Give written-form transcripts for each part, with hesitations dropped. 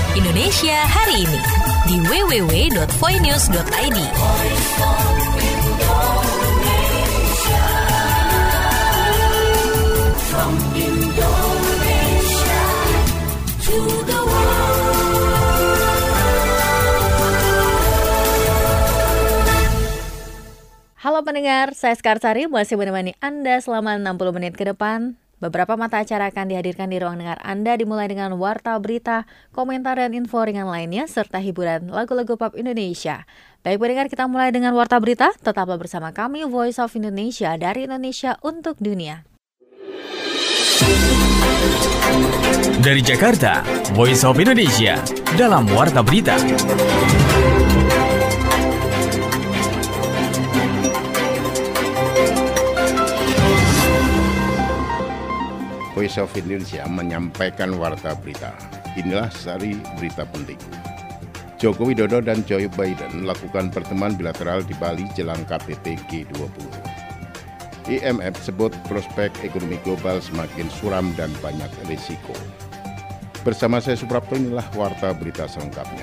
Indonesia hari ini di www.voinews.id. From Indonesia to the world. Halo pendengar, saya Skarsari masih menemani Anda selama 60 menit ke depan. Beberapa mata acara akan dihadirkan di ruang dengar Anda dimulai dengan warta berita, komentar dan info ringan lainnya serta hiburan lagu-lagu pop Indonesia. Baik pendengar, kita mulai dengan warta berita. Tetaplah bersama kami Voice of Indonesia dari Indonesia untuk dunia. Dari Jakarta, Voice of Indonesia dalam warta berita. Voice of Indonesia menyampaikan warta berita. Inilah sari berita penting. Joko Widodo dan Joe Biden melakukan pertemuan bilateral di Bali jelang KTT G20. IMF sebut prospek ekonomi global semakin suram dan banyak risiko. Bersama saya Suprapto, inilah warta berita selengkapnya.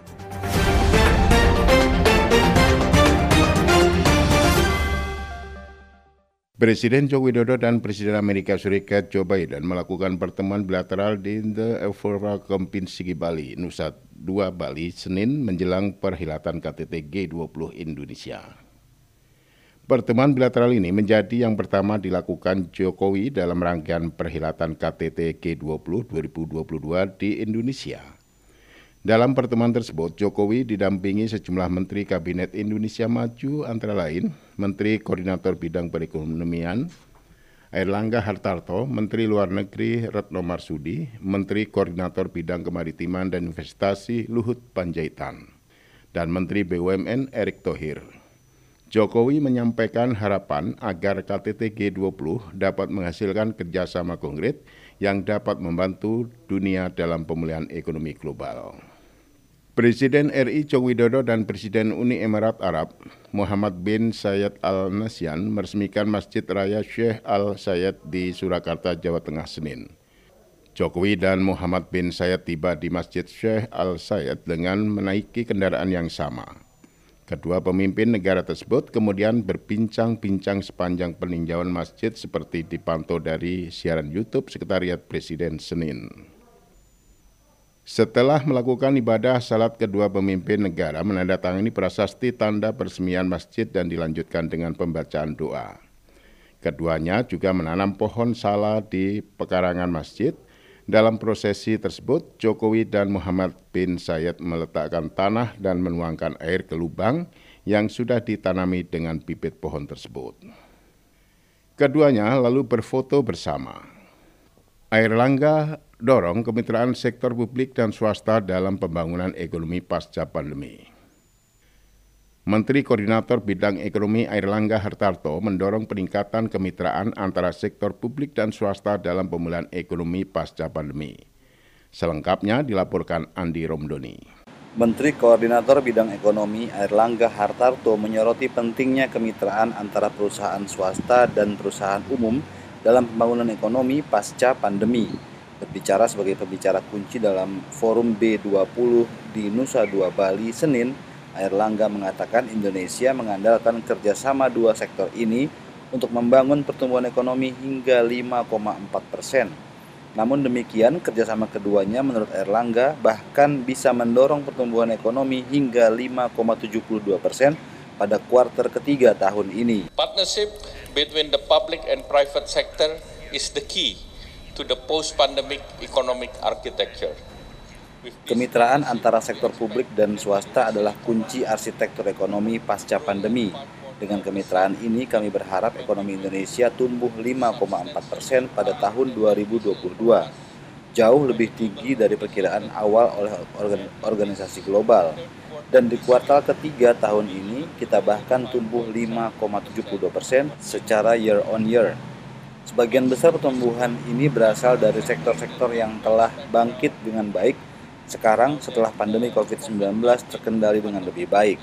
Presiden Joko Widodo dan Presiden Amerika Serikat Joe Biden melakukan pertemuan bilateral di The Evora Kempinski Bali, Nusa Dua Bali, Senin menjelang perhelatan KTT G20 Indonesia. Pertemuan bilateral ini menjadi yang pertama dilakukan Jokowi dalam rangkaian perhelatan KTT G20 2022 di Indonesia. Dalam pertemuan tersebut, Jokowi didampingi sejumlah Menteri Kabinet Indonesia Maju antara lain Menteri Koordinator Bidang Perekonomian Airlangga Hartarto, Menteri Luar Negeri Retno Marsudi, Menteri Koordinator Bidang Kemaritiman dan Investasi Luhut Panjaitan, dan Menteri BUMN Erick Thohir. Jokowi menyampaikan harapan agar KTT G20 dapat menghasilkan kerjasama konkret yang dapat membantu dunia dalam pemulihan ekonomi global. Presiden RI Joko Widodo dan Presiden Uni Emirat Arab Muhammad bin Zayed Al Nahyan meresmikan Masjid Raya Sheikh Al Zayed di Surakarta, Jawa Tengah, Senin. Jokowi dan Muhammad bin Zayed tiba di Masjid Sheikh Al Zayed dengan menaiki kendaraan yang sama. Kedua pemimpin negara tersebut kemudian berbincang-bincang sepanjang peninjauan masjid seperti dipantau dari siaran YouTube Sekretariat Presiden Senin. Setelah melakukan ibadah salat, kedua pemimpin negara menandatangani prasasti tanda peresmian masjid dan dilanjutkan dengan pembacaan doa. Keduanya juga menanam pohon sala di pekarangan masjid. Dalam prosesi tersebut, Jokowi dan Muhammad bin Zayed meletakkan tanah dan menuangkan air ke lubang yang sudah ditanami dengan bibit pohon tersebut. Keduanya lalu berfoto bersama. Airlangga dorong kemitraan sektor publik dan swasta dalam pembangunan ekonomi pasca pandemi. Menteri Koordinator Bidang Ekonomi Airlangga Hartarto mendorong peningkatan kemitraan antara sektor publik dan swasta dalam pemulihan ekonomi pasca pandemi. Selengkapnya dilaporkan Andi Romdoni. Menteri Koordinator Bidang Ekonomi Airlangga Hartarto menyoroti pentingnya kemitraan antara perusahaan swasta dan perusahaan umum dalam pembangunan ekonomi pasca pandemi. Berbicara sebagai pembicara kunci dalam Forum B20 di Nusa Dua Bali, Senin, Airlangga mengatakan Indonesia mengandalkan kerjasama dua sektor ini untuk membangun pertumbuhan ekonomi hingga 5,4%. Namun demikian, kerjasama keduanya menurut Airlangga bahkan bisa mendorong pertumbuhan ekonomi hingga 5,72% pada kuartal ketiga tahun ini. Partnership between the public and private sector is the key to the post-pandemic economic architecture. Kemitraan antara sektor publik dan swasta adalah kunci arsitektur ekonomi pasca pandemi. Dengan kemitraan ini, kami berharap ekonomi Indonesia tumbuh 5,4% pada tahun 2022, jauh lebih tinggi dari perkiraan awal oleh organisasi global. Dan di kuartal ketiga tahun ini, kita bahkan tumbuh 5,72% secara year on year. Sebagian besar pertumbuhan ini berasal dari sektor-sektor yang telah bangkit dengan baik sekarang setelah pandemi COVID-19 terkendali dengan lebih baik.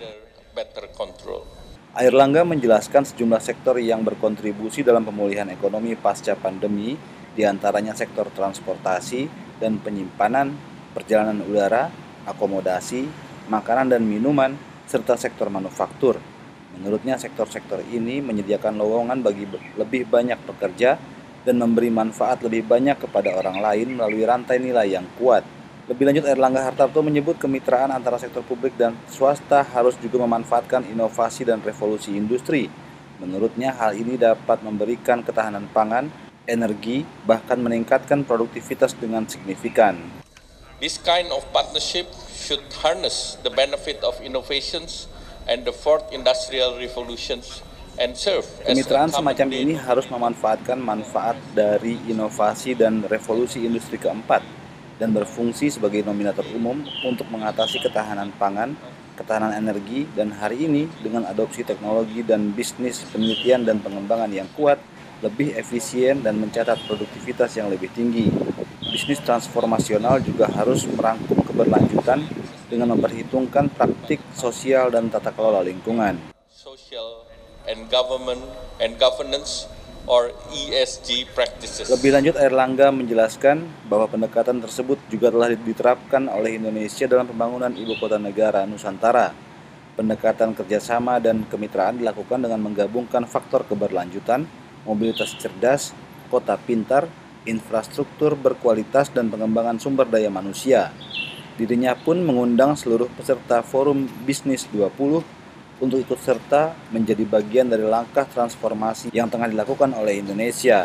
Airlangga menjelaskan sejumlah sektor yang berkontribusi dalam pemulihan ekonomi pasca pandemi, di antaranya sektor transportasi dan penyimpanan, perjalanan udara, akomodasi, makanan dan minuman, serta sektor manufaktur. Menurutnya sektor-sektor ini menyediakan lowongan bagi lebih banyak pekerja dan memberi manfaat lebih banyak kepada orang lain melalui rantai nilai yang kuat. Lebih lanjut, Airlangga Hartarto menyebut kemitraan antara sektor publik dan swasta harus juga memanfaatkan inovasi dan revolusi industri. Menurutnya hal ini dapat memberikan ketahanan pangan, energi, bahkan meningkatkan produktivitas dengan signifikan. This kind of partnership should harness the benefit of innovations and the fourth industrial revolutions and serve as Kemitraan a common semacam ini harus memanfaatkan manfaat dari inovasi dan revolusi industri keempat dan berfungsi sebagai nominator umum untuk mengatasi ketahanan pangan, ketahanan energi, dan hari ini dengan adopsi teknologi dan bisnis penelitian dan pengembangan yang kuat, lebih efisien dan mencatat produktivitas yang lebih tinggi. Bisnis transformasional juga harus merangkum keberlanjutan dengan memperhitungkan praktik sosial dan tata kelola lingkungan. social and governance or ESG practices. Lebih lanjut, Airlangga menjelaskan bahwa pendekatan tersebut juga telah diterapkan oleh Indonesia dalam pembangunan Ibu Kota Negara Nusantara. Pendekatan kerjasama dan kemitraan dilakukan dengan menggabungkan faktor keberlanjutan, mobilitas cerdas, kota pintar, infrastruktur berkualitas, dan pengembangan sumber daya manusia. Dirinya pun mengundang seluruh peserta Forum Bisnis 20 untuk ikut serta menjadi bagian dari langkah transformasi yang tengah dilakukan oleh Indonesia.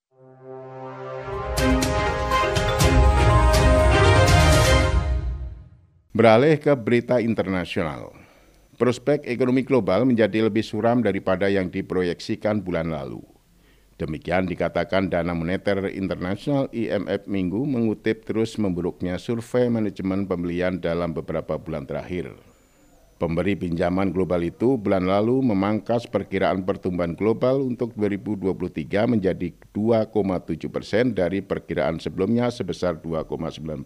Beralih ke berita internasional. Prospek ekonomi global menjadi lebih suram daripada yang diproyeksikan bulan lalu. Demikian dikatakan Dana Moneter Internasional IMF Minggu mengutip terus memburuknya survei manajemen pembelian dalam beberapa bulan terakhir. Pemberi pinjaman global itu bulan lalu memangkas perkiraan pertumbuhan global untuk 2023 menjadi 2,7% dari perkiraan sebelumnya sebesar 2,9%.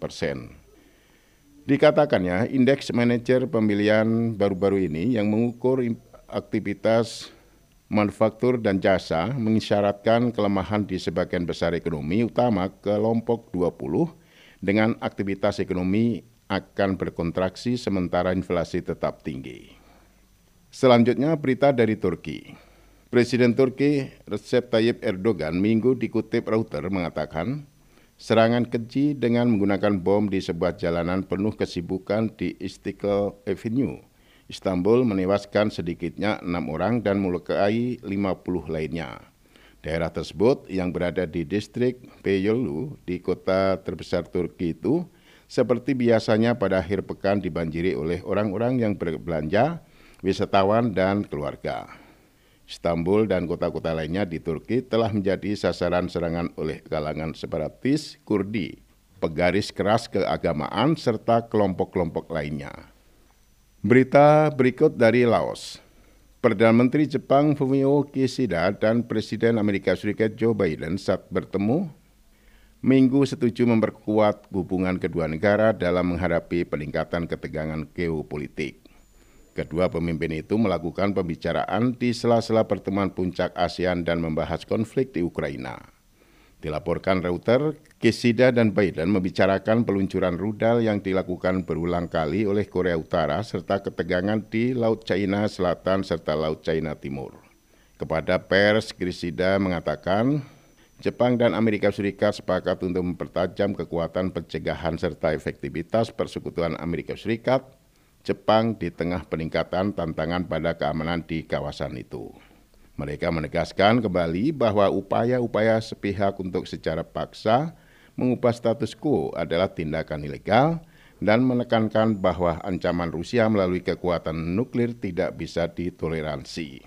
Dikatakannya, indeks manajer pembelian baru-baru ini yang mengukur aktivitas manufaktur dan jasa mengisyaratkan kelemahan di sebagian besar ekonomi utama kelompok 20 dengan aktivitas ekonomi akan berkontraksi sementara inflasi tetap tinggi. Selanjutnya berita dari Turki. Presiden Turki Recep Tayyip Erdogan Minggu dikutip Reuters mengatakan serangan keji dengan menggunakan bom di sebuah jalanan penuh kesibukan di Istiqlal Avenue, Istanbul menewaskan sedikitnya 6 orang dan melukai 50 lainnya. Daerah tersebut yang berada di distrik Beyoğlu di kota terbesar Turki itu seperti biasanya pada akhir pekan dibanjiri oleh orang-orang yang berbelanja, wisatawan, dan keluarga. Istanbul dan kota-kota lainnya di Turki telah menjadi sasaran serangan oleh kalangan separatis Kurdi, pegaris keras keagamaan, serta kelompok-kelompok lainnya. Berita berikut dari Laos. Perdana Menteri Jepang Fumio Kishida dan Presiden Amerika Serikat Joe Biden saat bertemu Minggu setuju memperkuat hubungan kedua negara dalam menghadapi peningkatan ketegangan geopolitik. Kedua pemimpin itu melakukan pembicaraan di sela-sela pertemuan puncak ASEAN dan membahas konflik di Ukraina. Dilaporkan Reuters, Kishida dan Biden membicarakan peluncuran rudal yang dilakukan berulang kali oleh Korea Utara serta ketegangan di Laut Cina Selatan serta Laut Cina Timur. Kepada pers, Kishida mengatakan Jepang dan Amerika Serikat sepakat untuk mempertajam kekuatan pencegahan serta efektivitas persekutuan Amerika Serikat, Jepang di tengah peningkatan tantangan pada keamanan di kawasan itu. Mereka menegaskan kembali bahwa upaya-upaya sepihak untuk secara paksa mengubah status quo adalah tindakan ilegal dan menekankan bahwa ancaman Rusia melalui kekuatan nuklir tidak bisa ditoleransi.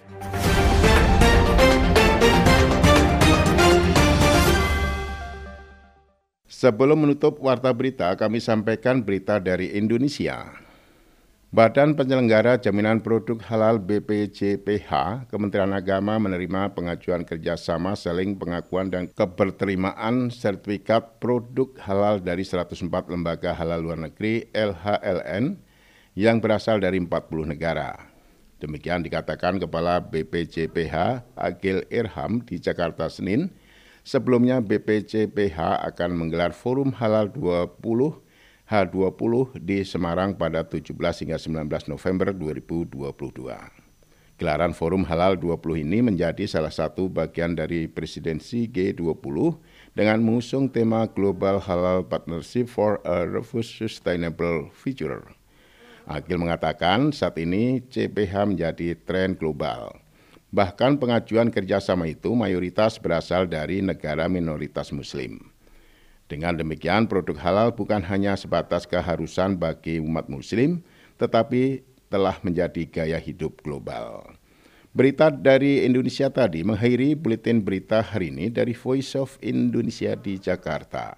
Sebelum menutup warta berita, kami sampaikan berita dari Indonesia. Badan Penyelenggara Jaminan Produk Halal BPJPH, Kementerian Agama menerima pengajuan kerjasama saling pengakuan dan keberterimaan sertifikat produk halal dari 104 lembaga halal luar negeri LHLN yang berasal dari 40 negara. Demikian dikatakan Kepala BPJPH Agil Irham di Jakarta Senin. Sebelumnya BPJPH akan menggelar Forum Halal 20 H20 di Semarang pada 17 hingga 19 November 2022. Gelaran Forum Halal 20 ini menjadi salah satu bagian dari presidensi G20 dengan mengusung tema Global Halal Partnership for a Sustainable Future. Akil mengatakan saat ini CPH menjadi tren global. Bahkan pengajuan kerjasama itu mayoritas berasal dari negara minoritas Muslim. Dengan demikian, produk halal bukan hanya sebatas keharusan bagi umat Muslim, tetapi telah menjadi gaya hidup global. Berita dari Indonesia tadi mengakhiri buletin berita hari ini dari Voice of Indonesia di Jakarta.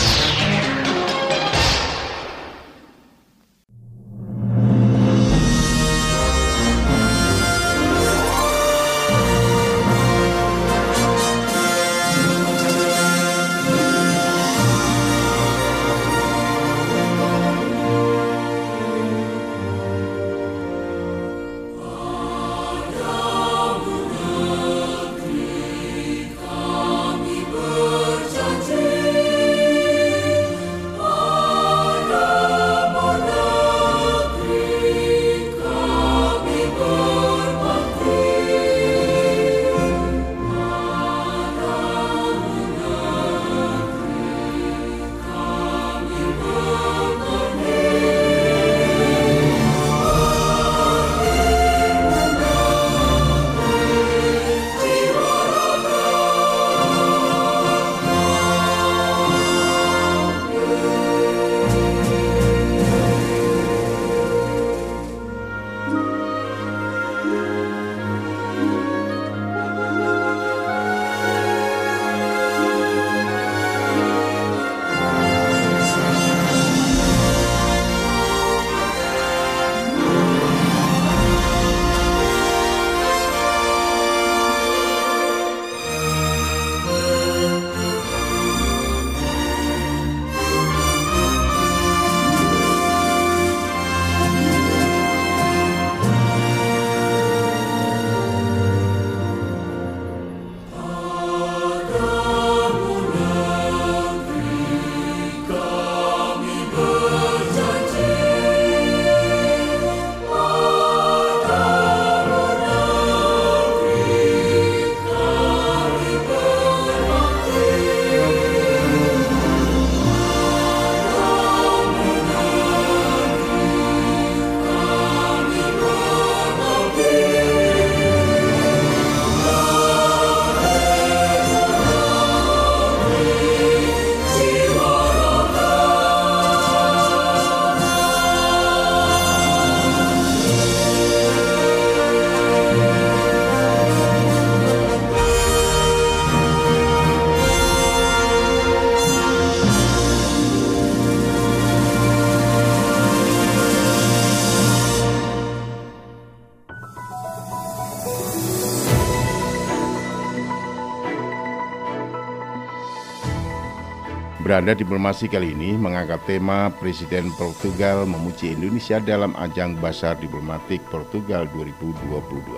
Beranda Diplomasi kali ini mengangkat tema Presiden Portugal memuji Indonesia dalam ajang Basar Diplomatik Portugal 2022.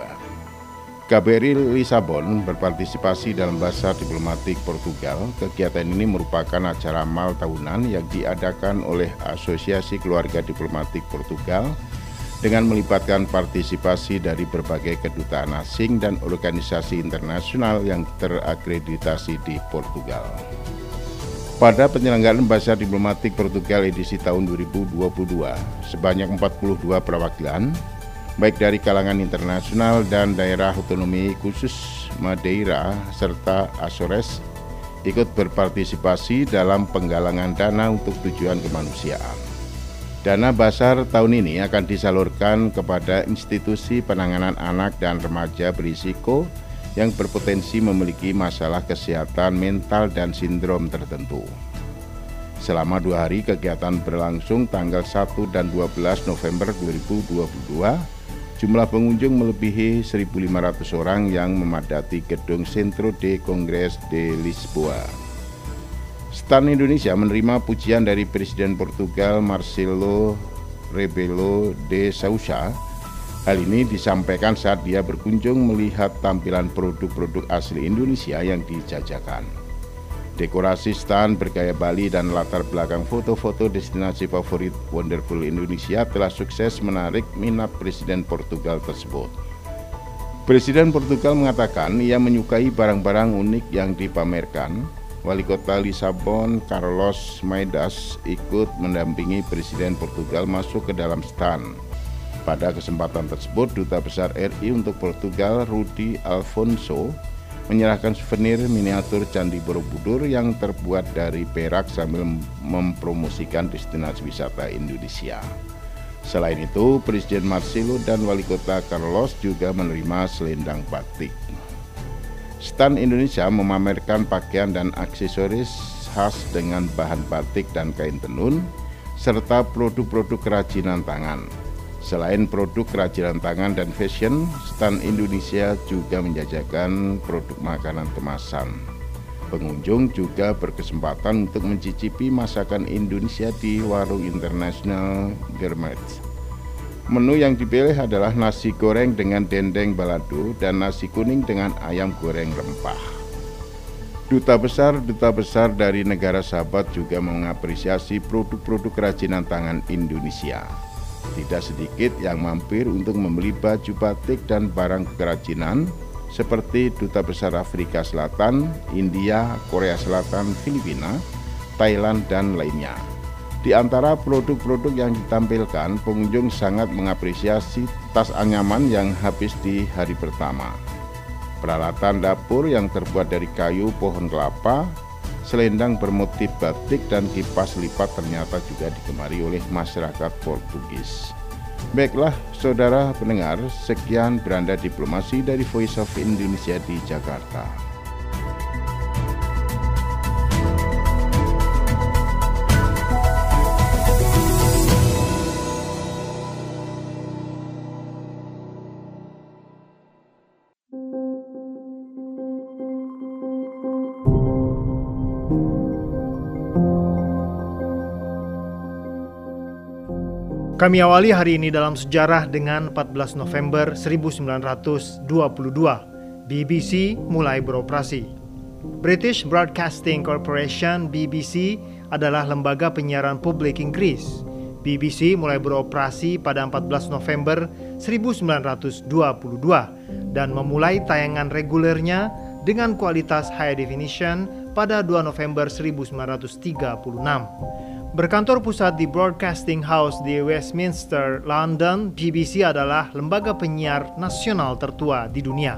KBRI Lisabon berpartisipasi dalam Basar Diplomatik Portugal. Kegiatan ini merupakan acara amal tahunan yang diadakan oleh Asosiasi Keluarga Diplomatik Portugal dengan melibatkan partisipasi dari berbagai kedutaan asing dan organisasi internasional yang terakreditasi di Portugal. Pada penyelenggaraan Basar Diplomatik Portugal edisi tahun 2022, sebanyak 42 perwakilan, baik dari kalangan internasional dan daerah otonomi khusus Madeira serta Azores, ikut berpartisipasi dalam penggalangan dana untuk tujuan kemanusiaan. Dana Basar tahun ini akan disalurkan kepada institusi penanganan anak dan remaja berisiko yang berpotensi memiliki masalah kesehatan mental dan sindrom tertentu. Selama 2 hari kegiatan berlangsung tanggal 1 dan 12 November 2022, jumlah pengunjung melebihi 1.500 orang yang memadati gedung Centro de Congres de Lisboa. Stan Indonesia menerima pujian dari Presiden Portugal Marcelo Rebelo de Sousa. Hal ini disampaikan saat dia berkunjung melihat tampilan produk-produk asli Indonesia yang dijajakan. Dekorasi stan bergaya Bali dan latar belakang foto-foto destinasi favorit Wonderful Indonesia telah sukses menarik minat Presiden Portugal tersebut. Presiden Portugal mengatakan ia menyukai barang-barang unik yang dipamerkan. Wali Kota Lisabon, Carlos Moedas, ikut mendampingi Presiden Portugal masuk ke dalam stan. Pada kesempatan tersebut, Duta Besar RI untuk Portugal, Rudi Alfonso, menyerahkan souvenir miniatur Candi Borobudur yang terbuat dari perak sambil mempromosikan destinasi wisata Indonesia. Selain itu, Presiden Marcelo dan Wali Kota Carlos juga menerima selendang batik. Stan Indonesia memamerkan pakaian dan aksesoris khas dengan bahan batik dan kain tenun, serta produk-produk kerajinan tangan. Selain produk kerajinan tangan dan fashion, stan Indonesia juga menjajakan produk makanan kemasan. Pengunjung juga berkesempatan untuk mencicipi masakan Indonesia di warung internasional Gourmet. Menu yang dipilih adalah nasi goreng dengan dendeng balado dan nasi kuning dengan ayam goreng rempah. Duta besar dari negara sahabat juga mengapresiasi produk-produk kerajinan tangan Indonesia. Tidak sedikit yang mampir untuk membeli baju batik dan barang kerajinan seperti Duta Besar Afrika Selatan, India, Korea Selatan, Filipina, Thailand, dan lainnya. Di antara produk-produk yang ditampilkan, pengunjung sangat mengapresiasi tas anyaman yang habis di hari pertama, peralatan dapur yang terbuat dari kayu pohon kelapa, selendang bermotif batik, dan kipas lipat ternyata juga digemari oleh masyarakat Portugis. Baiklah, saudara pendengar, sekian beranda diplomasi dari Voice of Indonesia di Jakarta. Kami awali hari ini dalam sejarah dengan 14 November 1922. BBC mulai beroperasi. British Broadcasting Corporation (BBC) adalah lembaga penyiaran publik Inggris. BBC mulai beroperasi pada 14 November 1922 dan memulai tayangan regulernya dengan kualitas high definition pada 2 November 1936. Berkantor pusat di Broadcasting House di Westminster, London, BBC adalah lembaga penyiar nasional tertua di dunia.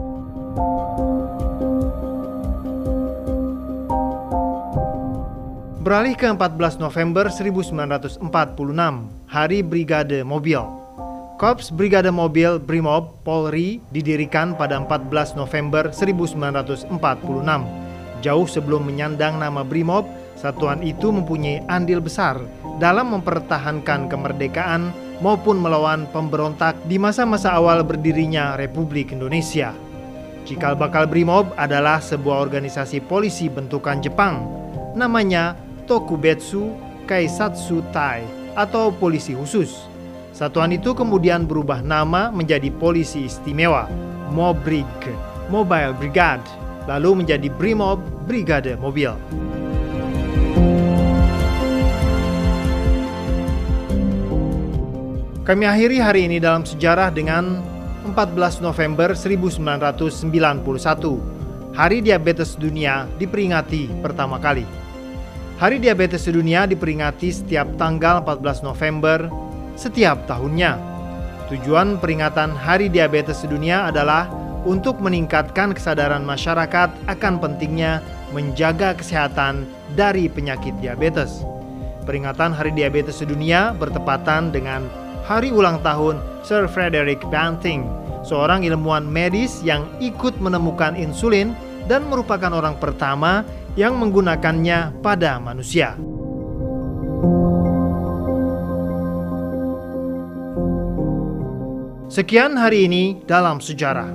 Beralih ke 14 November 1946, Hari Brigade Mobil. Korps Brigade Mobil Brimob Polri didirikan pada 14 November 1946. Jauh sebelum menyandang nama Brimob, satuan itu mempunyai andil besar dalam mempertahankan kemerdekaan maupun melawan pemberontak di masa-masa awal berdirinya Republik Indonesia. Cikal bakal Brimob adalah sebuah organisasi polisi bentukan Jepang, namanya Tokubetsu Kaisatsu Tai atau polisi khusus. Satuan itu kemudian berubah nama menjadi Polisi Istimewa, Mobrig, Mobile Brigade, lalu menjadi Brimob, Brigade Mobil. Kami akhiri hari ini dalam sejarah dengan 14 November 1991. Hari Diabetes Dunia diperingati pertama kali. Hari Diabetes Sedunia diperingati setiap tanggal 14 November setiap tahunnya. Tujuan peringatan Hari Diabetes Sedunia adalah untuk meningkatkan kesadaran masyarakat akan pentingnya menjaga kesehatan dari penyakit diabetes. Peringatan Hari Diabetes Sedunia bertepatan dengan hari ulang tahun Sir Frederick Banting, seorang ilmuwan medis yang ikut menemukan insulin dan merupakan orang pertama yang menggunakannya pada manusia. Sekian hari ini dalam sejarah.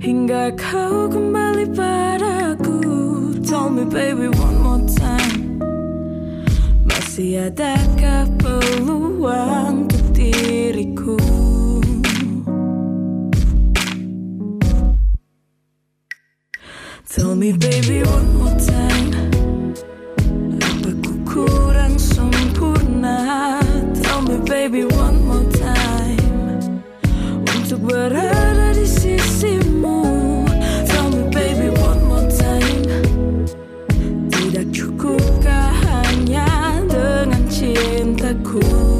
hingga kau kembali padaku. Tell me baby one more time, masih adakah peluang untuk diriku? Tell me baby one more time, apa ku kurang sempurna? Tell me baby one more time, untuk berada di sisimu. Tell me baby one more time, tidak cukupkah hanya dengan cintaku?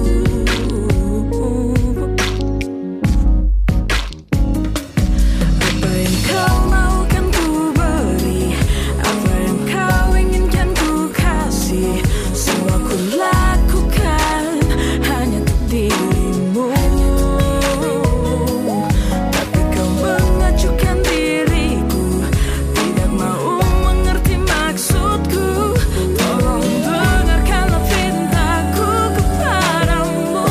Apa yang kau mau kan ku beri, apa yang kau inginkan ku kasih, semua ku lakukan hanya untuk dirimu. Tapi kau mengacuhkan diriku, tidak mau mengerti maksudku. Tolong dengarkanlah pintaku kepadamu.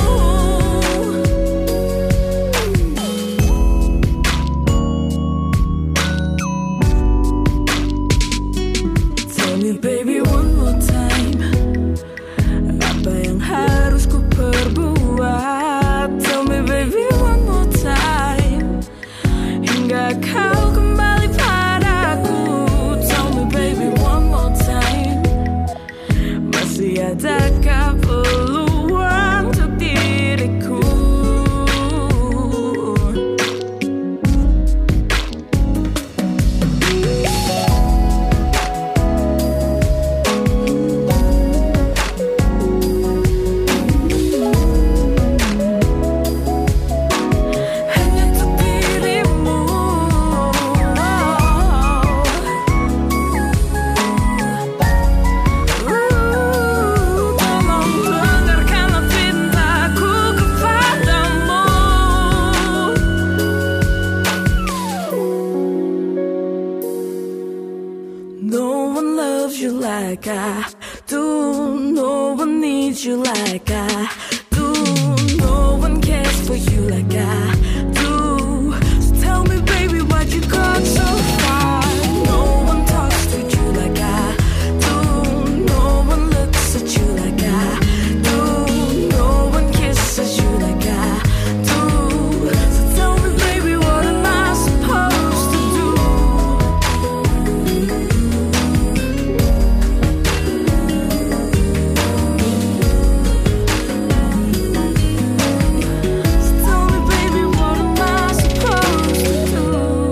Tell me baby one more time, apa yang harus ku perbuat? Tell me baby one more time, hingga kau kembali padaku. Tell me baby one more time, masih adakah peluang untuk diriku? Hanya untuk dirimu. Tolong dengarkanlah pintaku kepadamu. No one loves you like I do. No one needs you like I do. No one cares for you like I do. So tell me baby, why'd you go so far? No one talks to you like I do. No one looks at you like I do. No one kisses you like I do. So tell me baby, what am I supposed to do? So tell me baby, what am I supposed to do?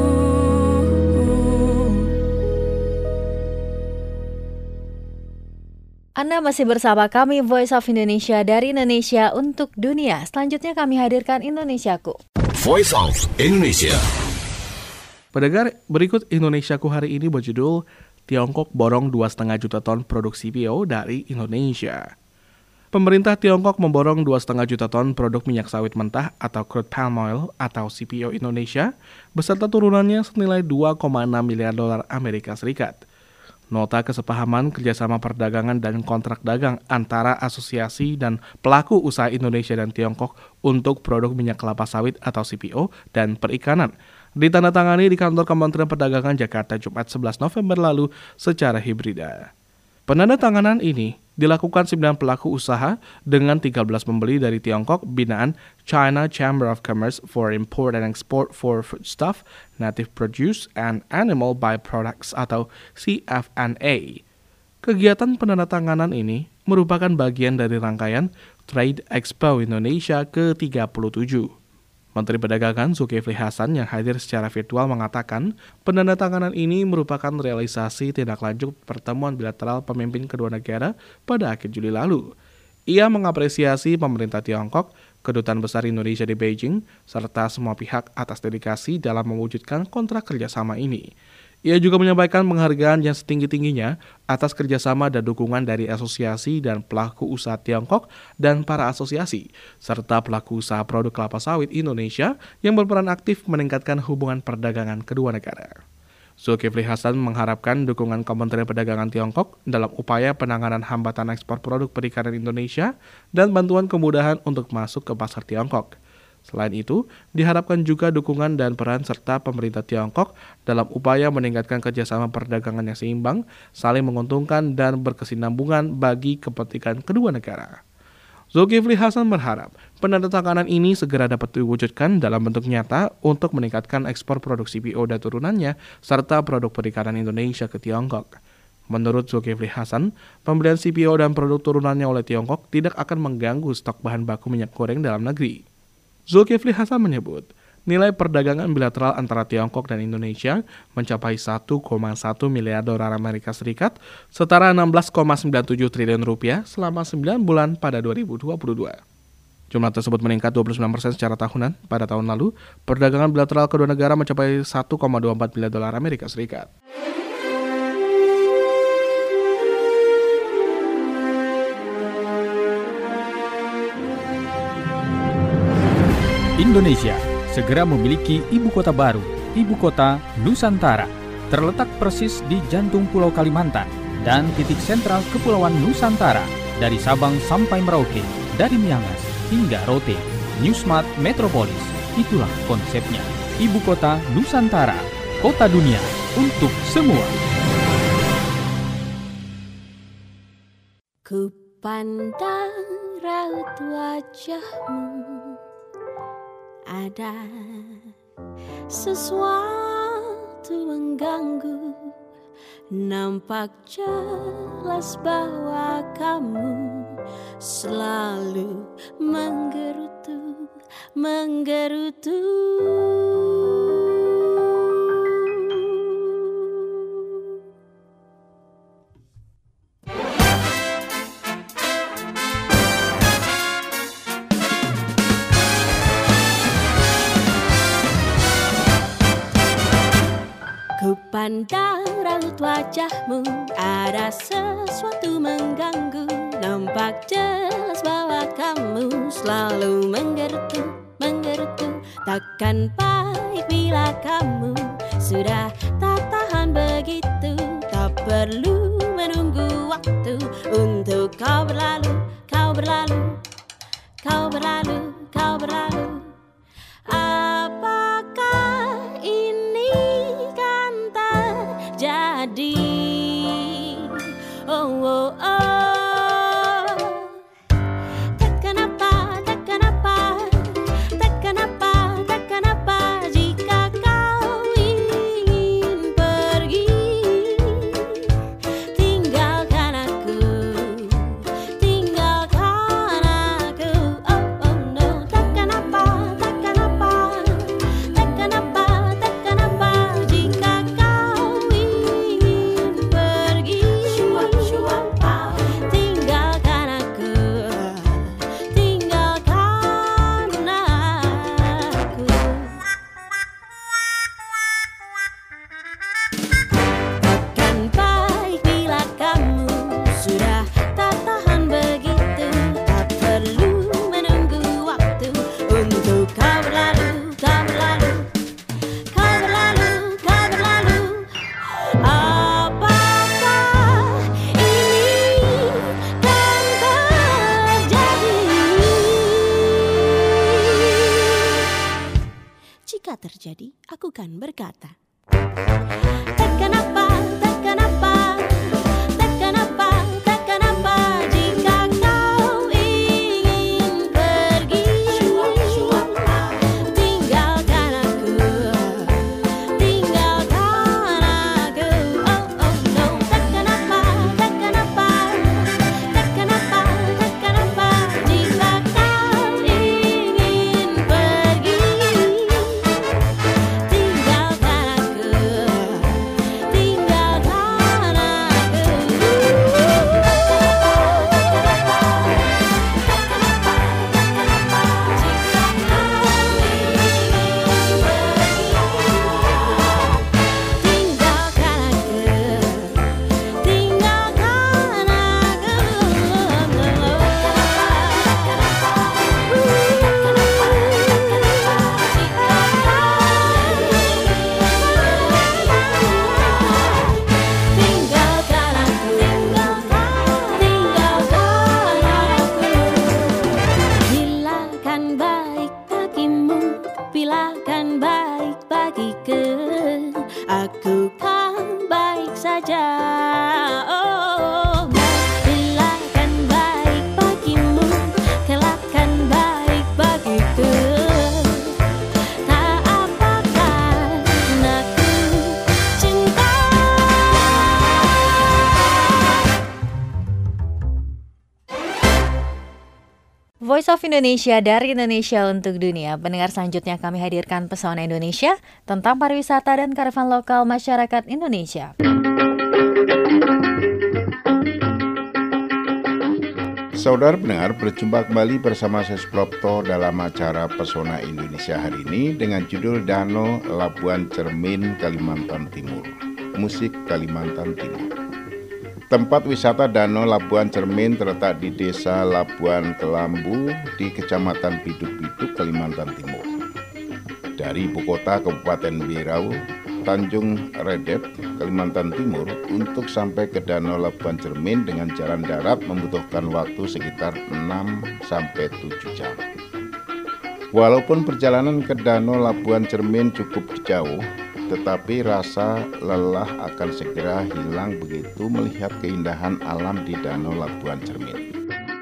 Anda masih bersama kami Voice of Indonesia dari Indonesia untuk dunia. Selanjutnya kami hadirkan Indonesiaku. Voice of Indonesia. Pendengar, berikut Indonesiaku hari ini berjudul Tiongkok borong 2,5 juta ton produk CPO dari Indonesia. Pemerintah Tiongkok memborong 2,5 juta ton produk minyak sawit mentah atau crude palm oil atau CPO Indonesia beserta turunannya senilai 2,6 miliar dolar Amerika Serikat. Nota kesepahaman kerjasama perdagangan dan kontrak dagang antara asosiasi dan pelaku usaha Indonesia dan Tiongkok untuk produk minyak kelapa sawit atau CPO dan perikanan ditandatangani di kantor Kementerian Perdagangan Jakarta Jumat 11 November lalu secara hibrida. Penandatanganan ini dilakukan 9 pelaku usaha dengan 13 pembeli dari Tiongkok binaan China Chamber of Commerce for Import and Export for Foodstuff, Native Produce, and Animal Byproducts atau CFNA. Kegiatan penandatanganan ini merupakan bagian dari rangkaian Trade Expo Indonesia ke-37. Menteri Perdagangan Zulkifli Hasan yang hadir secara virtual mengatakan penandatanganan ini merupakan realisasi tindak lanjut pertemuan bilateral pemimpin kedua negara pada akhir Juli lalu. Ia mengapresiasi pemerintah Tiongkok, Kedutaan Besar Indonesia di Beijing, serta semua pihak atas dedikasi dalam mewujudkan kontrak kerjasama ini. Ia juga menyampaikan penghargaan yang setinggi-tingginya atas kerjasama dan dukungan dari asosiasi dan pelaku usaha Tiongkok dan para asosiasi, serta pelaku usaha produk kelapa sawit Indonesia yang berperan aktif meningkatkan hubungan perdagangan kedua negara. Zulkifli Hasan mengharapkan dukungan Kementerian Perdagangan Tiongkok dalam upaya penanganan hambatan ekspor produk perikanan Indonesia dan bantuan kemudahan untuk masuk ke pasar Tiongkok. Selain itu, diharapkan juga dukungan dan peran serta pemerintah Tiongkok dalam upaya meningkatkan kerjasama perdagangan yang seimbang, saling menguntungkan dan berkesinambungan bagi kepentingan kedua negara. Zulkifli Hasan berharap penandatanganan ini segera dapat diwujudkan dalam bentuk nyata untuk meningkatkan ekspor produk CPO dan turunannya serta produk perikanan Indonesia ke Tiongkok. Menurut Zulkifli Hasan, pembelian CPO dan produk turunannya oleh Tiongkok tidak akan mengganggu stok bahan baku minyak goreng dalam negeri. Zulkifli Hasan menyebut, nilai perdagangan bilateral antara Tiongkok dan Indonesia mencapai 1,1 miliar dolar Amerika Serikat, setara 16,97 triliun rupiah selama 9 bulan pada 2022. Jumlah tersebut meningkat 29% secara tahunan. Pada tahun lalu, perdagangan bilateral kedua negara mencapai 1,24 miliar dolar Amerika Serikat. Indonesia segera memiliki ibu kota baru, ibu kota Nusantara. Terletak persis di jantung Pulau Kalimantan dan titik sentral Kepulauan Nusantara dari Sabang sampai Merauke, dari Miangas hingga Rote. New Smart Metropolis, itulah konsepnya. Ibu kota Nusantara, kota dunia untuk semua. Ku pandang raut wajahmu, ada sesuatu mengganggu. Nampak jelas bahwa kamu selalu menggerutu. Ku pandang raut wajahmu, ada sesuatu mengganggu. Nampak jelas bahwa kamu selalu menggerutu. Takkan baik bila kamu sudah tak tahan begitu. Tak perlu menunggu waktu untuk kau berlalu. Apakah ini kan terjadi? Oh. Takkan apa jika kau ingin pergi? Tinggalkan aku. Oh no. Takkan apa jika kau ingin pergi? Tinggalkan aku. Takkan baik bila kamu sudah tak tahan begitu. Tak perlu menunggu waktu untuk kau berlalu. Apakah ini kan terjadi? Jika terjadi, aku kan berkata, takkan apa jika kau ingin pergi? Tinggalkan aku. Oh no. Takkan apa jika kau ingin pergi? Tinggalkan aku. aku kan baik saja. Oh, bila kan baik bagimu, kelak kan baik bagiku. Tak apakan aku cinta. Voice of Indonesia dari Indonesia untuk dunia. Pendengar, selanjutnya kami hadirkan Pesona Indonesia tentang pariwisata dan kearifan lokal masyarakat Indonesia. Saudara pendengar, berjumpa kembali bersama saya Suprapto dalam acara Pesona Indonesia hari ini dengan judul Danau Labuan Cermin Kalimantan Timur. Musik Kalimantan Timur. Tempat wisata Danau Labuan Cermin terletak di Desa Labuan Kelambu di Kecamatan Biduk-Biduk, Kalimantan Timur. Dari ibu kota Kabupaten Berau, Tanjung Redep, Kalimantan Timur, untuk sampai ke Danau Labuan Cermin dengan jalan darat membutuhkan waktu sekitar 6-7 jam. Walaupun perjalanan ke Danau Labuan Cermin cukup jauh, tetapi rasa lelah akan segera hilang begitu melihat keindahan alam di Danau Labuan Cermin.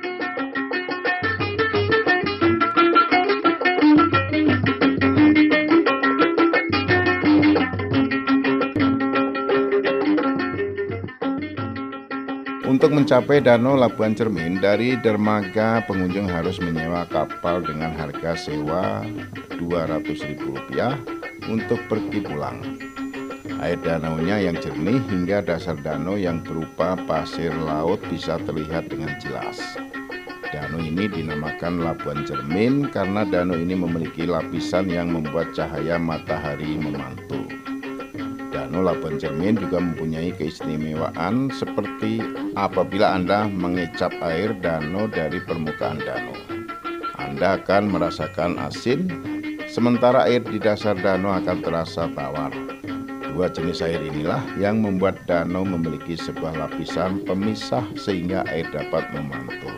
Untuk mencapai Danau Labuan Cermin, dari dermaga pengunjung harus menyewa kapal dengan harga sewa Rp200.000 untuk pergi pulang. Air danaunya yang jernih hingga dasar danau yang berupa pasir laut bisa terlihat dengan jelas. Danau ini dinamakan Labuan Cermin karena danau ini memiliki lapisan yang membuat cahaya matahari memantul. Danau Labuan Cermin juga mempunyai keistimewaan seperti apabila Anda mengecap air danau dari permukaan danau, Anda akan merasakan asin, sementara air di dasar danau akan terasa tawar. Dua jenis air inilah yang membuat danau memiliki sebuah lapisan pemisah sehingga air dapat memantul.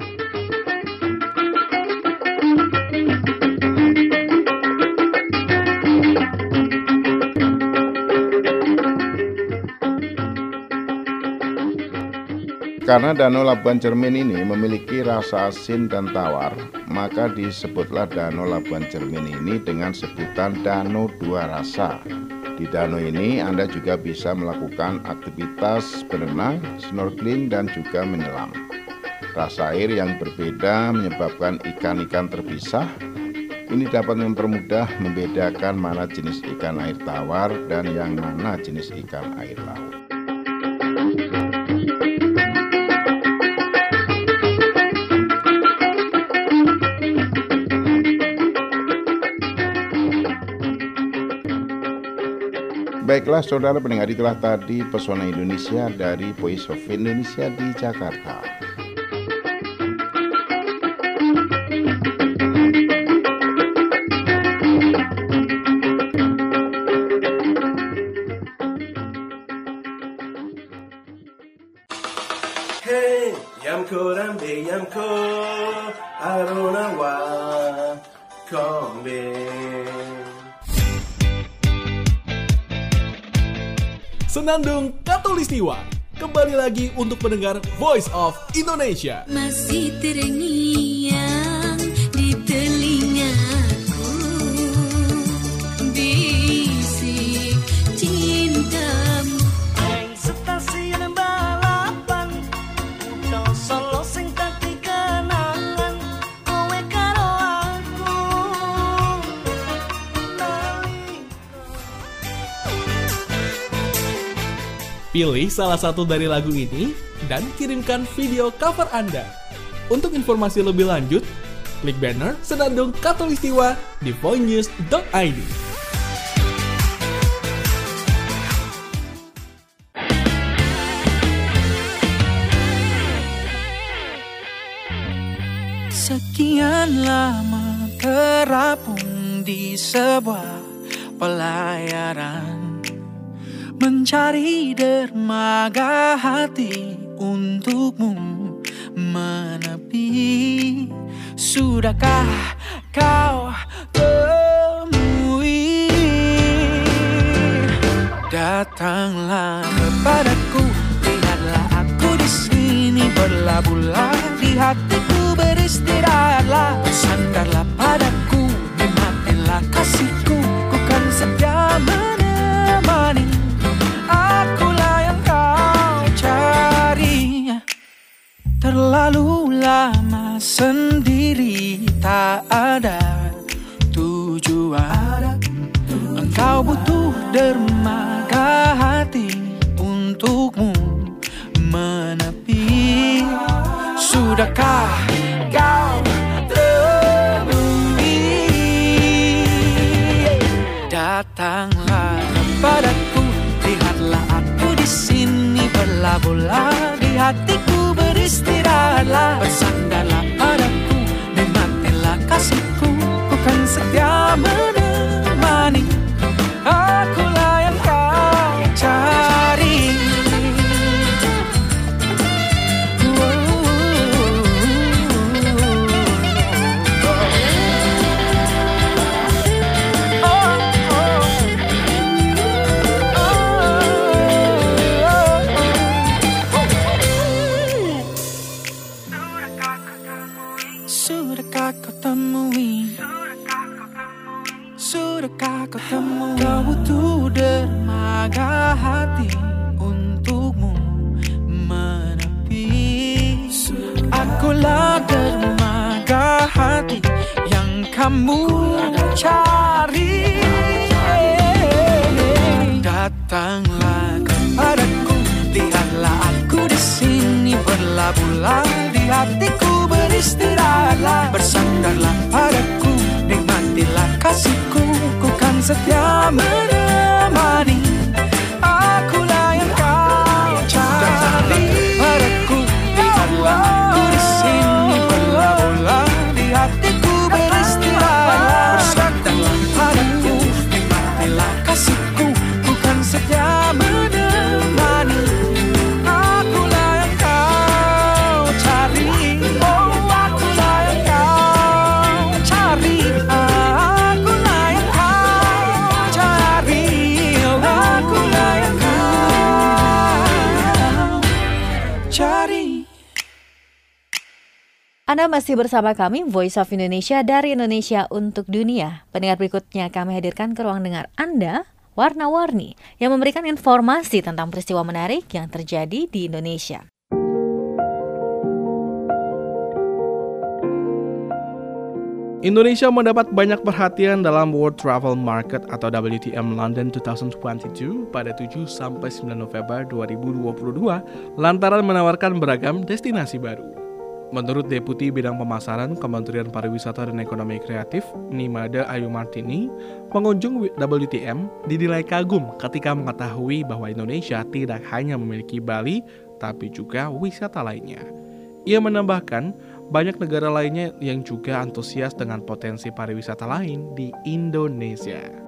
Karena Danau Labuan Cermin ini memiliki rasa asin dan tawar, maka disebutlah Danau Labuan Cermin ini dengan sebutan Danau Dua Rasa. Di danau ini Anda juga bisa melakukan aktivitas berenang, snorkeling, dan juga menyelam. Rasa air yang berbeda menyebabkan ikan-ikan terpisah. Ini dapat mempermudah membedakan mana jenis ikan air tawar dan yang mana jenis ikan air laut. Baiklah saudara pendengar, itulah tadi Pesona Indonesia dari Voice of Indonesia di Jakarta. Hey, yamko rambe yamko, arona wa kombe. Senandung Katulistiwa kembali lagi untuk mendengar Voice of Indonesia. Masih terngiang di telingaku bisik cintamu. Neng stasiun balapan, no solo sing tati kenangan, kowe karo aku. Pilih salah satu dari lagu ini dan kirimkan video cover Anda. Untuk informasi lebih lanjut, klik banner Senandung Katulistiwa di voinews.id. Sekian lama terapung di sebuah pelayaran, mencari dermaga hati untukmu menepi. Sudahkah kau temui Datanglah kepadaku, lihatlah aku di sini, berlabuhlah di hatiku, beristirahatlah, sandarlah padaku, nikmatilah kasihku, ku kan setia menemani. Akulah yang kau cari. Terlalu lama sendiri, tak ada tujuan. Engkau butuh dermaga hati untukmu menepi. Sudahkah kau temui? Datanglah kepadaku, lihatlah aku di sini, berlabuhlah di hatiku, beristirahatlah, bersandarlah padaku, nikmatilah kasihku, ku kan setia menemani. Akulah yang kau cari. Sudahkah kau temui? Sudahkah kau temui? Kau butuh dermaga hati untukmu menepi. Akulah dermaga hati yang kamu cari. Datanglah kepadaku, lihatlah aku di sini, berlabuhlah di hatiku, beristirahatlah, bersandarlah padaku, nikmatilah kasihku, ku kan setia menemani. Akulah yang kau cari. Padaku, lihatlah aku di sini, berlabuhlah di hatiku, beristirahatlah, bersandarlah padaku, nikmatilah kasihku, ku kan setia menemani. Akulah yang kau cari. Anda masih bersama kami, Voice of Indonesia dari Indonesia untuk Dunia. Pendengar berikutnya kami hadirkan ke ruang dengar Anda, Warna-Warni, yang memberikan informasi tentang peristiwa menarik yang terjadi di Indonesia. Indonesia mendapat banyak perhatian dalam World Travel Market atau WTM London 2022 pada 7-9 November 2022 lantaran menawarkan beragam destinasi baru. Menurut Deputi Bidang Pemasaran Kementerian Pariwisata dan Ekonomi Kreatif, Nimade Ayu Martini, pengunjung WTM dinilai kagum ketika mengetahui bahwa Indonesia tidak hanya memiliki Bali, tapi juga wisata lainnya. Ia menambahkan, banyak negara lainnya yang juga antusias dengan potensi pariwisata lain di Indonesia.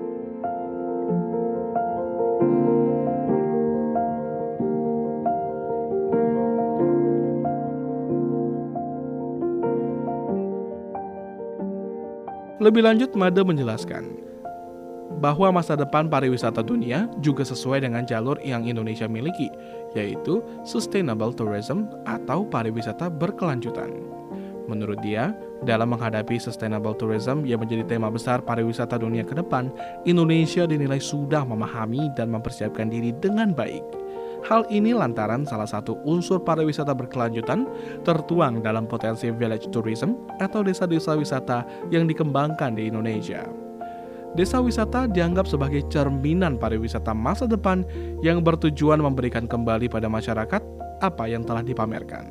Lebih lanjut, Made menjelaskan bahwa masa depan pariwisata dunia juga sesuai dengan jalur yang Indonesia miliki, yaitu Sustainable Tourism atau pariwisata berkelanjutan. Menurut dia, dalam menghadapi Sustainable Tourism yang menjadi tema besar pariwisata dunia ke depan, Indonesia dinilai sudah memahami dan mempersiapkan diri dengan baik. Hal ini lantaran salah satu unsur pariwisata berkelanjutan tertuang dalam potensi village tourism atau desa-desa wisata yang dikembangkan di Indonesia. Desa wisata dianggap sebagai cerminan pariwisata masa depan yang bertujuan memberikan kembali pada masyarakat apa yang telah dipamerkan.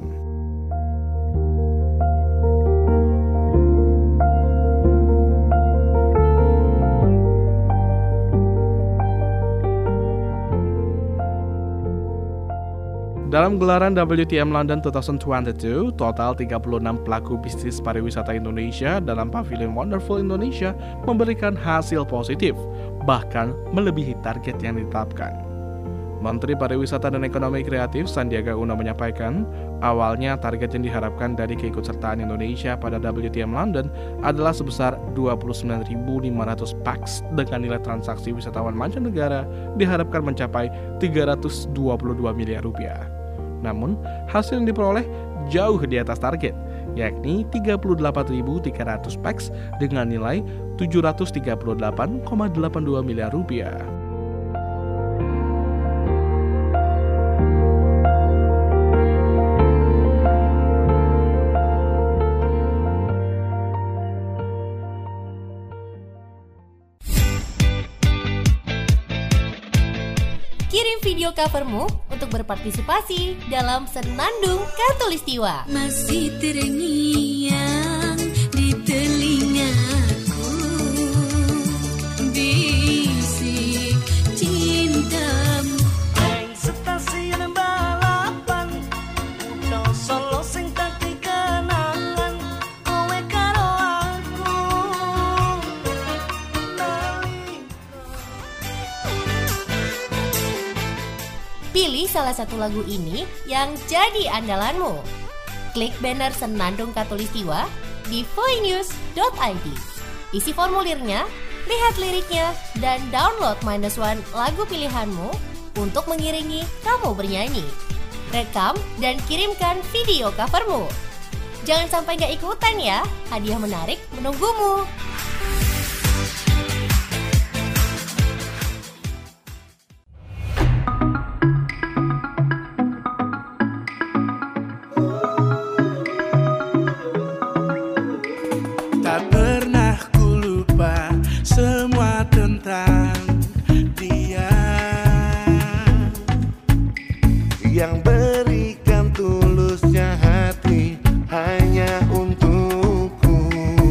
Dalam gelaran WTM London 2022, total 36 pelaku bisnis pariwisata Indonesia dalam Pavilion Wonderful Indonesia memberikan hasil positif, bahkan melebihi target yang ditetapkan. Menteri Pariwisata dan Ekonomi Kreatif Sandiaga Uno menyampaikan, awalnya target yang diharapkan dari keikutsertaan Indonesia pada WTM London adalah sebesar 29.500 pax dengan nilai transaksi wisatawan mancanegara diharapkan mencapai 322 miliar rupiah. Namun, hasil yang diperoleh jauh di atas target, yakni 38.300 pax dengan nilai 738,82 miliar rupiah. Kirim video covermu untuk berpartisipasi dalam Senandung Khatulistiwa. Masih terngiang di telingaku bisik cintamu. Neng stasiun balapan udah solo sing tak dikenangan kowe karo aku. Pilih salah satu lagu ini yang jadi andalanmu. Klik banner Senandung Khatulistiwa di voinews.id. Isi formulirnya, lihat liriknya, dan download -1 lagu pilihanmu untuk mengiringi kamu bernyanyi. Rekam dan kirimkan video covermu. Jangan sampai gak ikutan ya, hadiah menarik menunggumu. Tak pernah ku lupa semua tentang dia yang berikan tulusnya hati hanya untukku.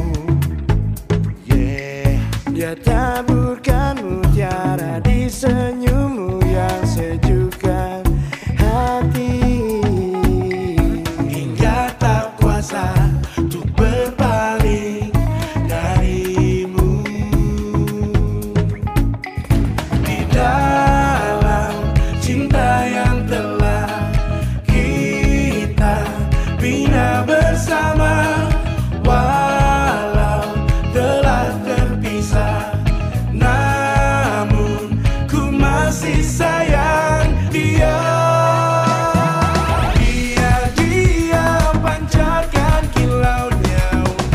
Dia taburkan mutiara di senyummu yang sejukkan hati hingga tak kuasa untuk berpaling darimu. Di dalam cinta yang telah kita bina bersama, walau telah terpisah, namun ku masih sayang dia. Dia pancarkan kilaunya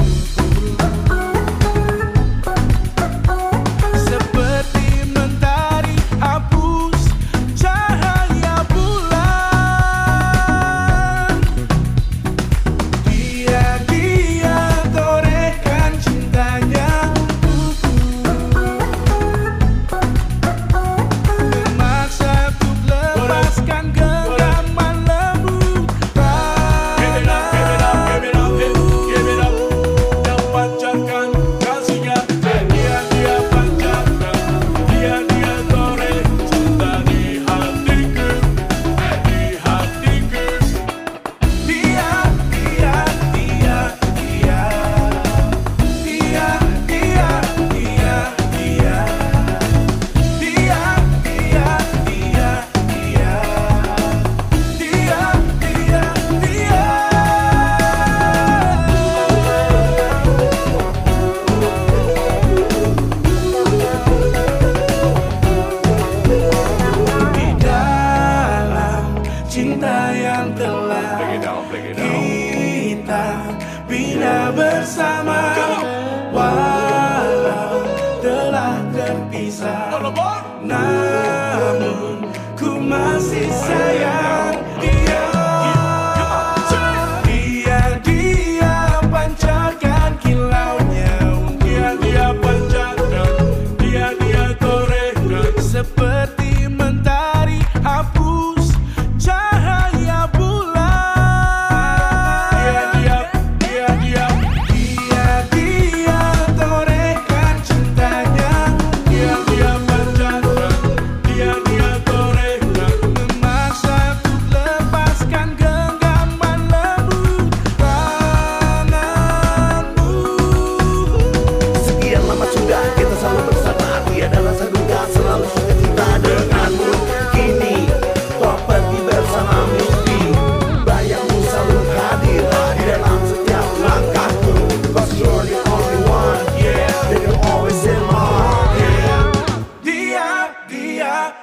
seperti mentari hapus cahaya bulan. Dia torehkan cintanya memaksa untuk lepaskan genggaman lembut dan pancarkan kasihnya. Dia pancarkan, dia toreh cinta di hatiku, di hatiku. Dia di dalam cinta yang telah kita bina bersama, walau telah terpisah, namun ku masih sayang dia. Dia pancarkan kilaunya, dia pancarkan, dia torehkan seperti mentari hapus cahaya bulan. Dia torehkan cintanya, dia pancarkan,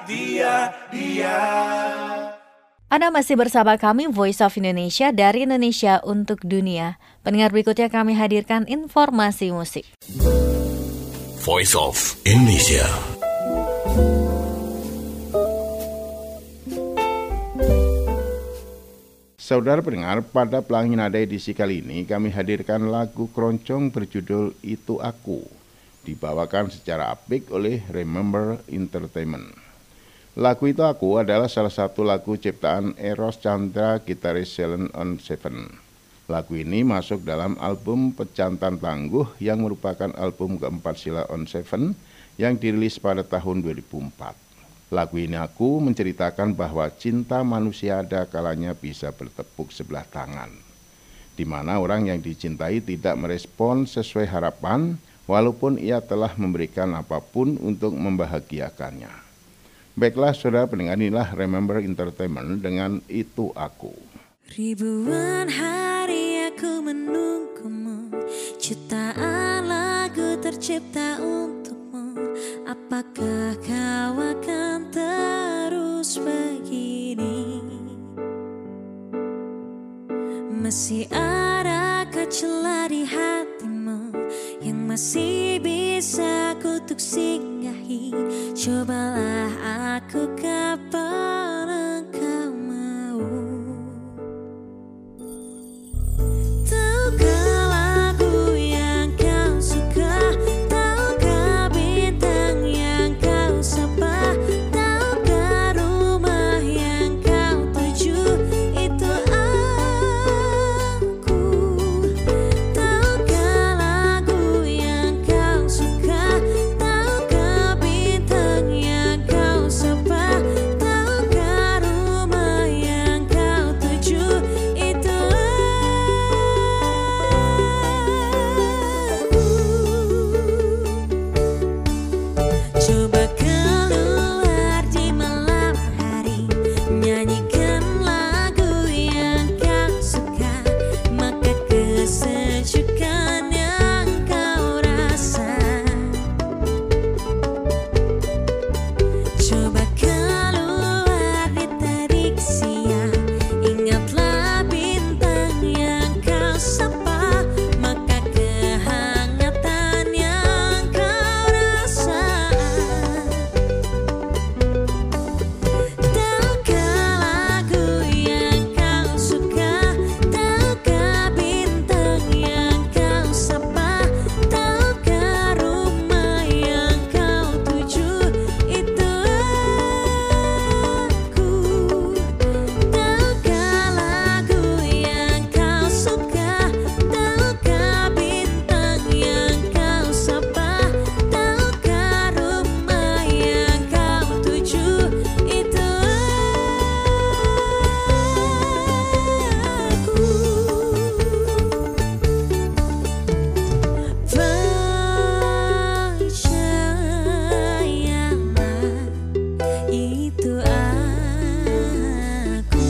Anda masih bersama kami Voice of Indonesia dari Indonesia untuk dunia. Pendengar, berikutnya kami hadirkan informasi musik. Voice of Indonesia. Saudara pendengar, pada Pelangi Nada edisi kali ini kami hadirkan lagu keroncong berjudul Itu Aku, dibawakan secara apik oleh Remember Entertainment. Lagu Itu Aku adalah salah satu lagu ciptaan Eros Chandra, gitaris Ceylon on Seven. Lagu ini masuk dalam album Pecantan Tangguh yang merupakan album keempat Sheila on Seven yang dirilis pada tahun 2004. Lagu Ini Aku menceritakan bahwa cinta manusia ada kalanya bisa bertepuk sebelah tangan, di mana orang yang dicintai tidak merespon sesuai harapan walaupun ia telah memberikan apapun untuk membahagiakannya. Baiklah saudara pendengar, inilah Remember Entertainment dengan Itu Aku. Ribuan hari aku menunggumu, jutaan lagu tercipta untukmu. Apakah kau akan terus begini? Masih adakah celah di hatimu yang masih bisa kutuk singgahi? Cobalah aku kapan engkau mau. Tahukah lagu yang kau suka? Tahukah bintang yang kau sapa? Tahukah rumah yang kau tuju? Itu aku. Tahukah lagu yang kau suka? Tahukah bintang yang kau sapa? Tahukah rumah yang kau tuju? Itu coba keluar di malam hari, nyanyikan lagu yang kau suka, maka kesejukan yang kau rasa. Coba keluar di terik siang, ingatlah bintang yang kau sapa, maka kehangatan yang kau rasa. Tahukah lagu yang kau suka? Tahukah bintang yang kau sapa? Tahukah rumah yang kau tuju? Itu aku. Tahukah lagu yang kau suka? Tahukah bintang yang kau sapa? Tahukah rumah yang kau tuju? Itu percayalah, itu aku.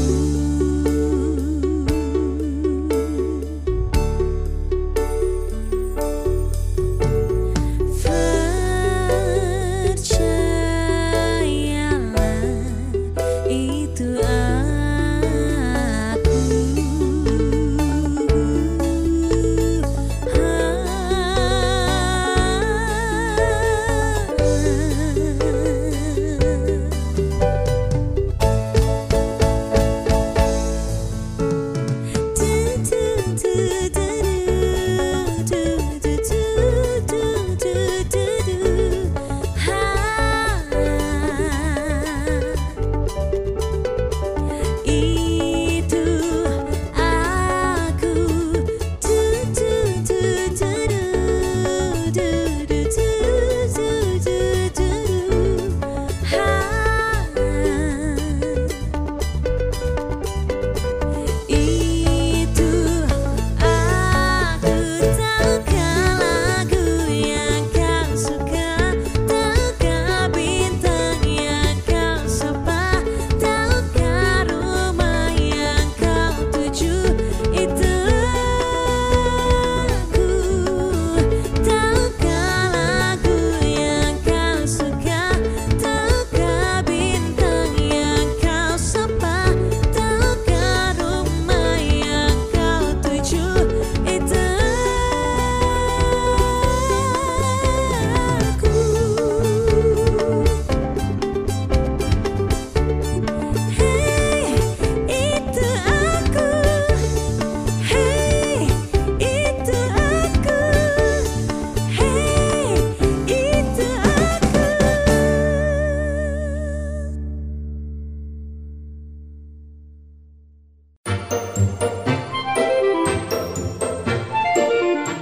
Percayalah, itu aku.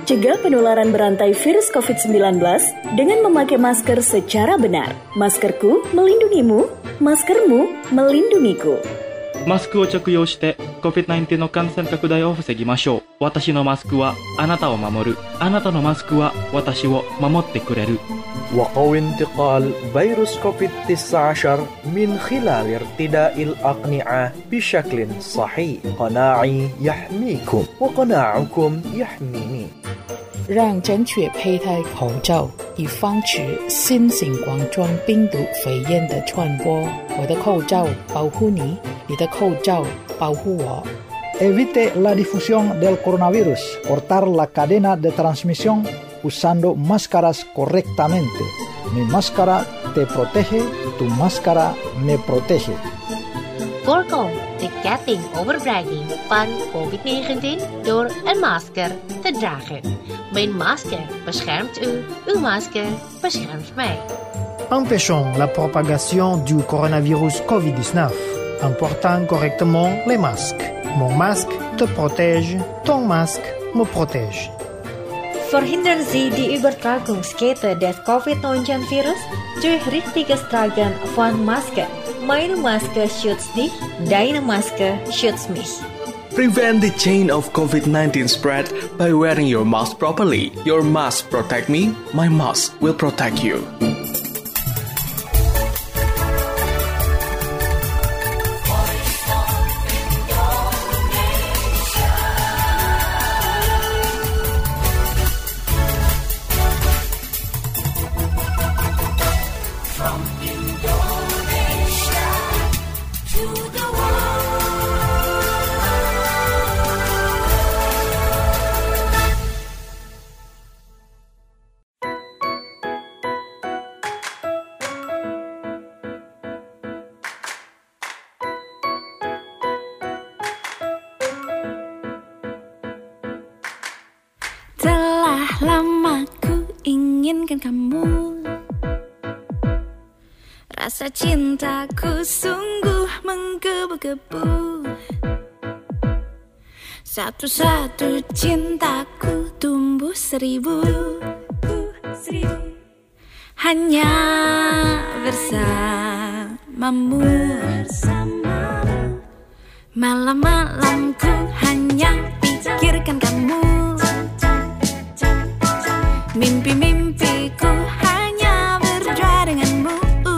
Cegah penularan berantai virus COVID-19 dengan memakai masker secara benar. Maskerku melindungimu, maskermu melindungiku. マスクを着用して COVID-19 の感染拡大を防ぎましょう。私のマスクはあなたを守る。あなたのマスクは私を守ってくれる。 وقوي انتقال فيروس كوفيد-19 من خلال ارتداء الأقنعة بشكل صحيح. قناعي يحميكم وقناعكم يحميني. 让正确佩戴口罩，以防止新型冠状病毒肺炎的传播。我的口罩保护你，你的口罩保护我。 Evite la difusión del coronavirus, cortar la cadena de transmisión usando máscaras correctamente. Mi máscara te protege, tu máscara me protege. Voorkom de ketting overdraging van COVID-19 door een masker te dragen. Mijn masker beschermt u, uw masker beschermt mij. Empêchons la propagation du coronavirus COVID-19 en portant correctement les masques. Mon masque te protège, ton masque me protège. Verhindern Sie die Übertragungskette des Covid-19-Virus durch richtiges Tragen von Masken. Meine Maske schützt dich, deine Maske schützt mich. Prevent the chain of COVID-19 spread by wearing your mask properly. Your mask protect me, my mask will protect you. Telah lama ku inginkan kamu. Rasa cintaku sungguh menggebu-gebu. Satu-satu cintaku tumbuh seribu. Hanya bersamamu. Malam-malamku hanya pikirkan kamu. Mimpi-mimpiku hanya berdua denganmu.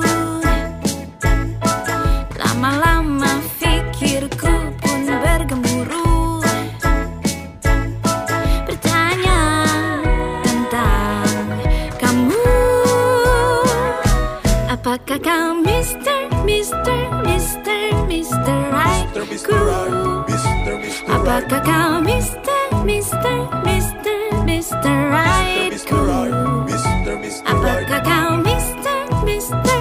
Lama-lama pikirku pun bergemuruh, bertanya tentang kamu. Apakah kau Mr. Rightku? Apakah kau Mr. Rightku? Apakah kau Mr.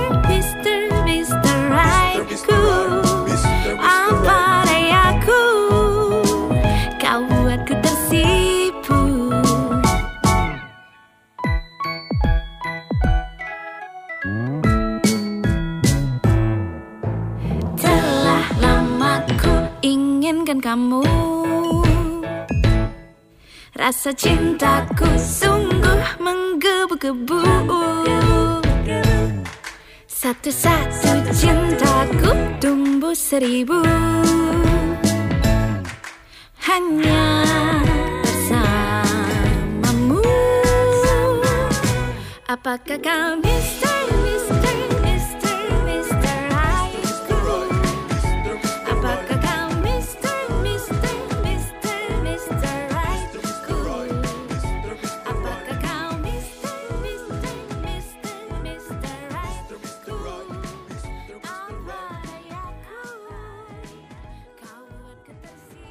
Rightku? Apa dayaku kau buatku tersipu. Telah lama ku inginkan kamu. Rasa cintaku sungguh menggebu-gebu. Satu-satu cintaku tumbuh seribu. Hanya bersamamu. Apakah kau Mr. Rightku? Apakah kau Mr. Rightku? Apakah kau Mr. Rightku? Apa dayaku kau buatku tersipu.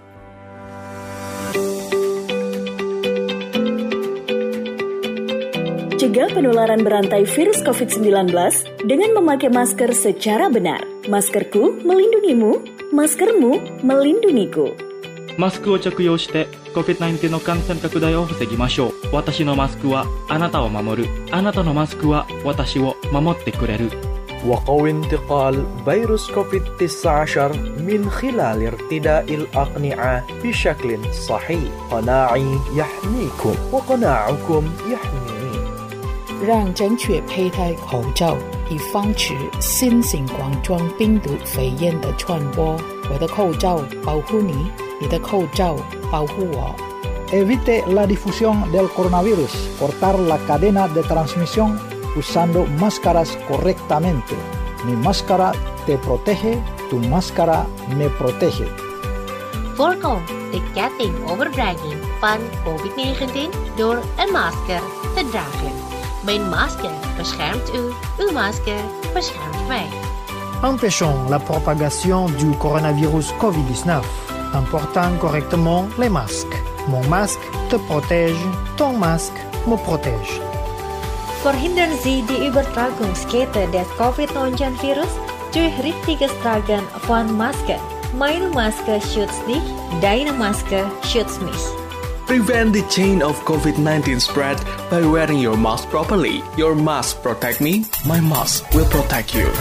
Cegah penularan berantai virus COVID-19 dengan memakai masker secara benar. Maskerku melindungimu, maskermu melindungiku. マスクを着用して COVID-19 の感染拡大を防ぎましょう。私のマスクはあなたを守る。あなたのマスクは私を守ってくれる。 وقوي انتقال فيروس كوفيد-19 من خلال ارتداء الأقنعة بشكل صحيح. قناعي يحميكم وقناعكم يحميني. 让正确佩戴口罩，以防止新型冠状病毒肺炎的传播。我的口罩保护你，你的口罩保护我。 Evite la difusión del coronavirus. Cortar la cadena de transmisión usando máscaras correctamente. Mi máscara te protege, tu máscara me protege. Voorkom de ketting overbrenging van COVID-19 door een masker te dragen. Mijn masker beschermt u, uw masker beschermt mij. Empêchons la propagation du coronavirus COVID-19 en portant correctement les masques. Mon masque te protège, ton masque me protège. Verhindern Sie die Übertragungskette des Covid-19-Virus durch richtiges Tragen von Masken. Meine Maske schützt dich, deine Maske schützt mich. Prevent the chain of COVID-19 spread by wearing your mask properly. Your mask protect me, my mask will protect you.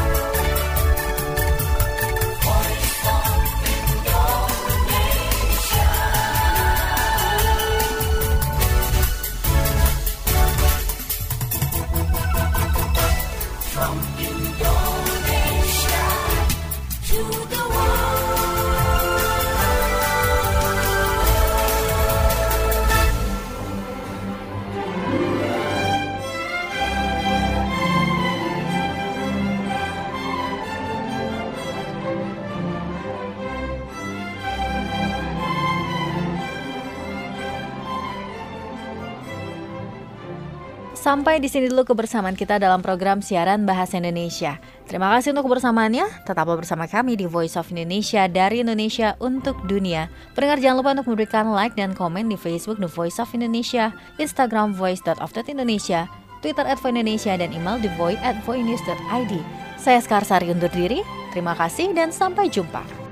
Sampai di sini dulu kebersamaan kita dalam program siaran Bahasa Indonesia. Terima kasih untuk kebersamaannya. Tetaplah bersama kami di Voice of Indonesia, dari Indonesia untuk dunia. Pendengar jangan lupa untuk memberikan like dan komen di Facebook The Voice of Indonesia, Instagram voice.of.indonesia, Twitter @voindonesia, dan email thevoice@voinews.id. Saya Skarsari undur diri. Terima kasih dan sampai jumpa.